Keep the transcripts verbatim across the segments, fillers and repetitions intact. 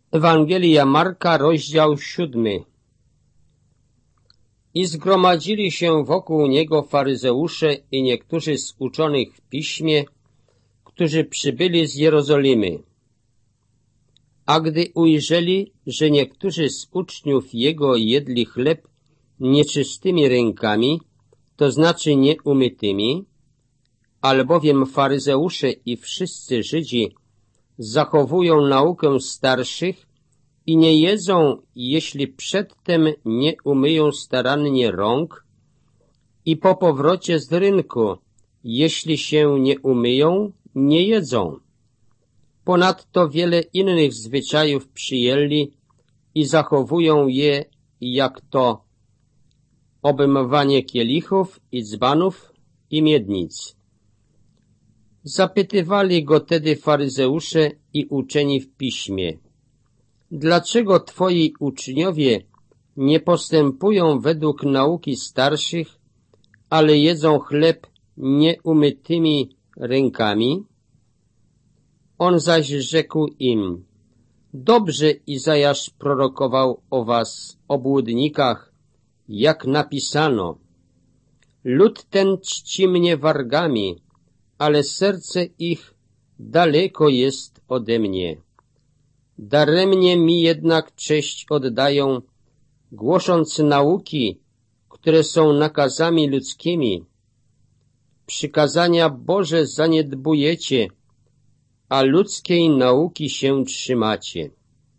Ewangelia Marka, rozdział siódmy. I zgromadzili się wokół niego faryzeusze i niektórzy z uczonych w piśmie, którzy przybyli z Jerozolimy. A gdy ujrzeli, że niektórzy z uczniów jego jedli chleb nieczystymi rękami, to znaczy nieumytymi, albowiem faryzeusze i wszyscy Żydzi zachowują naukę starszych i nie jedzą, jeśli przedtem nie umyją starannie rąk, i po powrocie z rynku, jeśli się nie umyją, nie jedzą. Ponadto wiele innych zwyczajów przyjęli i zachowują je, jak to obejmowanie kielichów i dzbanów i miednic. Zapytywali go tedy faryzeusze i uczeni w piśmie: dlaczego twoi uczniowie nie postępują według nauki starszych, ale jedzą chleb nieumytymi rękami? On zaś rzekł im: dobrze Izajasz prorokował o was, obłudnikach, jak napisano: lud ten czci mnie wargami, ale serce ich daleko jest ode mnie. Daremnie mi jednak cześć oddają, głosząc nauki, które są nakazami ludzkimi. Przykazania Boże zaniedbujecie, a ludzkiej nauki się trzymacie.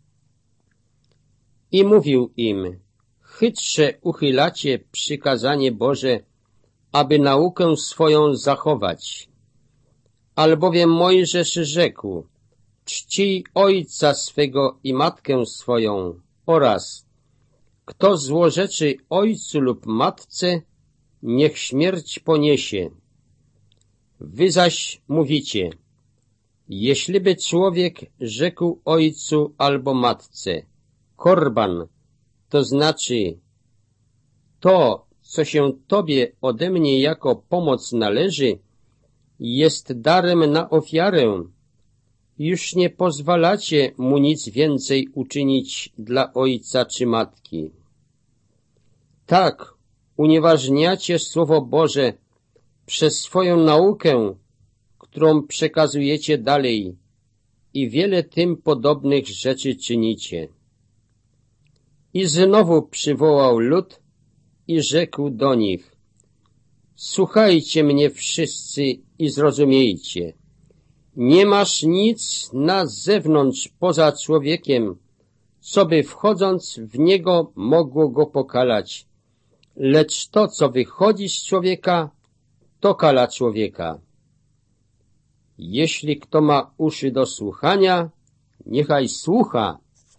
I mówił im: chytrze uchylacie przykazanie Boże, aby naukę swoją zachować. Albowiem Mojżesz rzekł: czcij ojca swego i matkę swoją, oraz kto złorzeczy ojcu lub matce, niech śmierć poniesie. Wy zaś mówicie: jeśliby człowiek rzekł ojcu albo matce: korban, to znaczy to, co się tobie ode mnie jako pomoc należy, jest darem na ofiarę, już nie pozwalacie mu nic więcej uczynić dla ojca czy matki. Tak, unieważniacie Słowo Boże przez swoją naukę, którą przekazujecie dalej, i wiele tym podobnych rzeczy czynicie. I znowu przywołał lud i rzekł do nich: słuchajcie mnie wszyscy i zrozumiejcie. Nie masz nic na zewnątrz poza człowiekiem, co by wchodząc w niego mogło go pokalać, lecz to, co wychodzi z człowieka, to kala człowieka. Jeśli kto ma uszy do słuchania, niechaj słucha.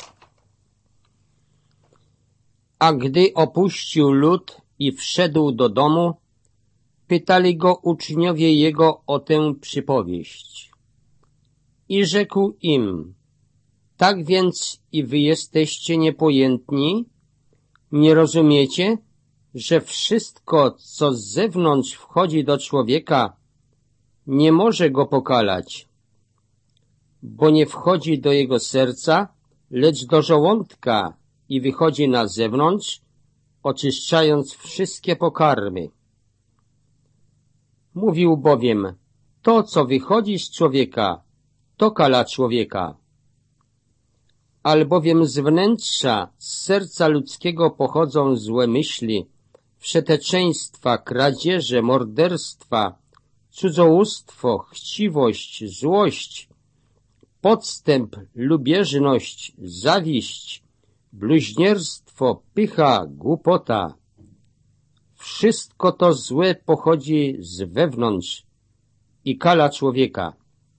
A gdy opuścił lud i wszedł do domu, pytali go uczniowie jego o tę przypowieść. I rzekł im: tak więc i wy jesteście niepojętni? Nie rozumiecie, że wszystko, co z zewnątrz wchodzi do człowieka, nie może go pokalać, bo nie wchodzi do jego serca, lecz do żołądka i wychodzi na zewnątrz, oczyszczając wszystkie pokarmy. Mówił bowiem: to, co wychodzi z człowieka, to kala człowieka. Albowiem z wnętrza, z serca ludzkiego pochodzą złe myśli, wszeteczeństwa, kradzieże, morderstwa, cudzołóstwo, chciwość, złość, podstęp, lubieżność, zawiść, bluźnierstwo, pycha, głupota. Wszystko to złe pochodzi z wewnątrz i kala człowieka.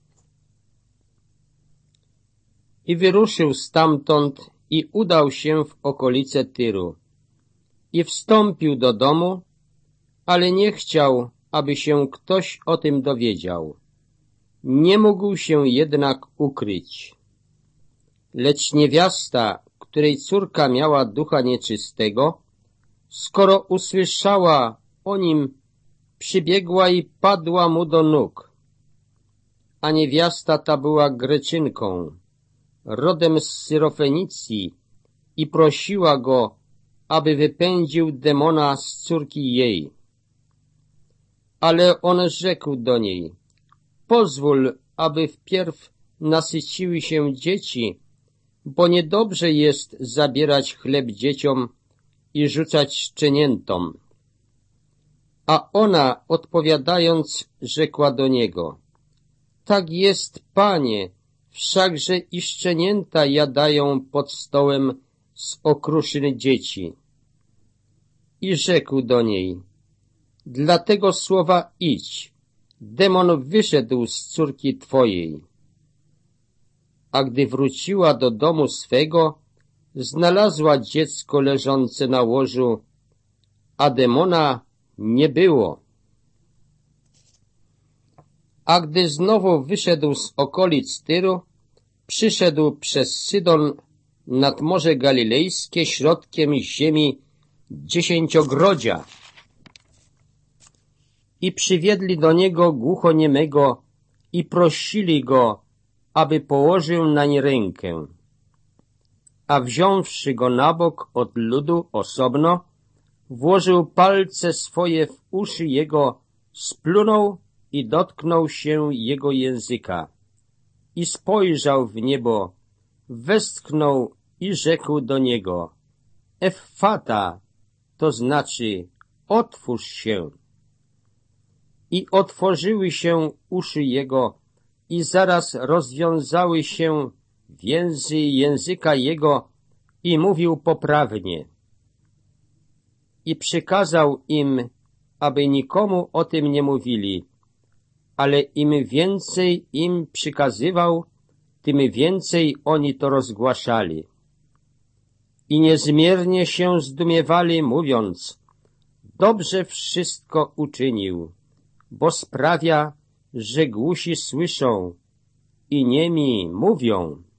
I wyruszył stamtąd i udał się w okolice Tyru. I wstąpił do domu, ale nie chciał, aby się ktoś o tym dowiedział. Nie mógł się jednak ukryć. Lecz niewiasta, której córka miała ducha nieczystego, skoro usłyszała o nim, przybiegła i padła mu do nóg. A niewiasta ta była Greczynką. rodem z Syrofenicji, i prosiła go, aby wypędził demona z córki jej. Ale on rzekł do niej: pozwól, aby wpierw nasyciły się dzieci, bo niedobrze jest zabierać chleb dzieciom i rzucać szczeniętom. A ona, odpowiadając, rzekła do niego: tak jest, Panie, wszakże i szczenięta jadają pod stołem z okruszyn dzieci. I rzekł do niej: dlatego słowa idź, demon wyszedł z córki twojej. A gdy wróciła do domu swego, znalazła dziecko leżące na łożu, a demona nie było. A gdy znowu wyszedł z okolic Tyru, przyszedł przez Sydon nad Morze Galilejskie środkiem ziemi dziesięciogrodzia i przywiedli do niego głuchoniemego i prosili go, aby położył nań rękę. A wziąwszy go na bok od ludu osobno, włożył palce swoje w uszy jego, splunął i dotknął się jego języka. I spojrzał w niebo, westchnął i rzekł do niego: Effata, to znaczy otwórz się. I otworzyły się uszy jego i zaraz rozwiązały się więzy języka jego i mówił poprawnie. I przykazał im, aby nikomu o tym nie mówili, ale im więcej im przykazywał, tym więcej oni to rozgłaszali. I niezmiernie się zdumiewali, mówiąc: dobrze wszystko uczynił, bo sprawia, że głusi słyszą i niemi mówią.